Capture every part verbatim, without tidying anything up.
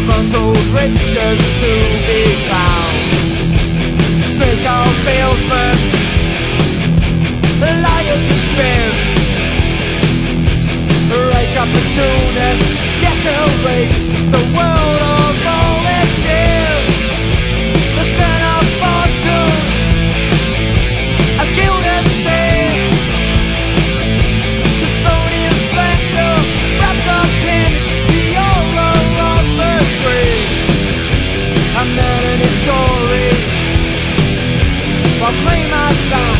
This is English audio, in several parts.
untold riches to be found. Snake-oil salesmen, liars and spins, rake opportunists, decorate the world of all it is. The sin of fortune, a guilt and sin, custodian splendor, wrapped up in the aura of the tree. A melody story, proclaim us that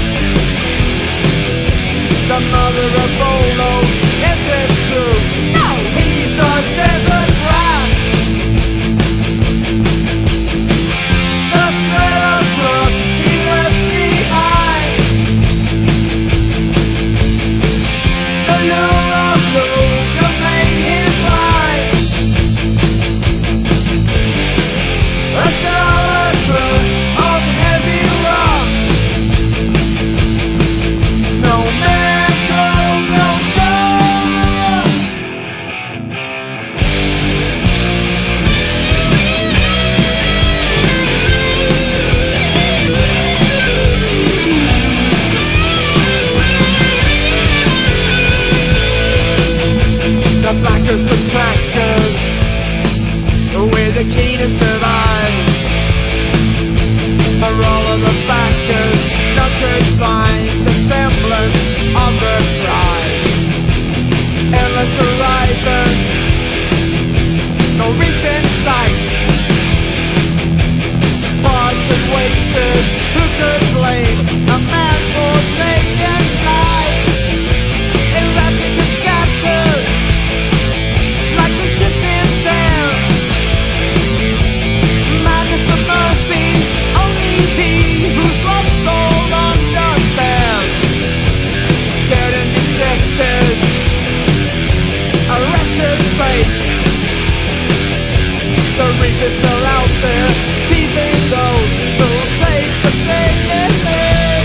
the mother of Bolo, is it true? No, he's a desert rat. The thread of trust he left behind, the lure of blue to make him blind. A charlatan of heavy rock, no mantle, no show. The backers, the trackers, with the keenest of eyes, are all of the backers. None could find the semblance of the prize. Endless horizon, no reef in sight. Parched and wasted, who could blame a man for taking flight? Erratic and scattered, like the shifting sand. Madness of mercy, only he who's lost all understands. Dead and dejected, a wretched fate. The reef is still out there, teasing those who take the sacred thing.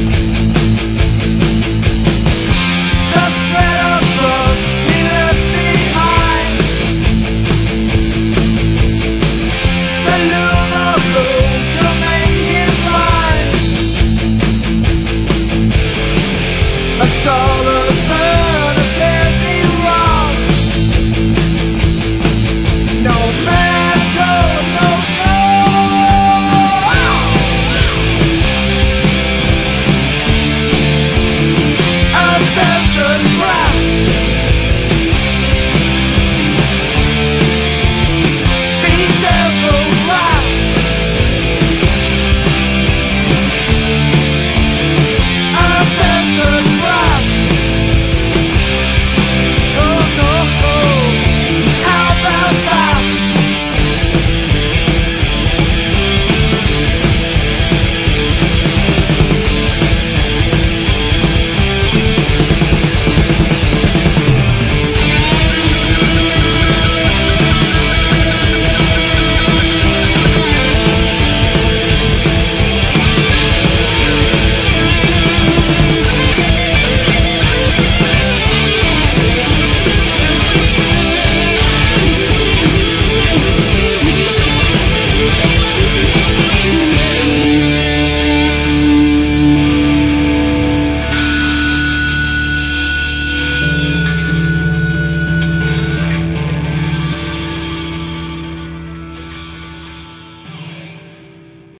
The thread of trust he left behind, the lure of blue to make him blind. A charlatan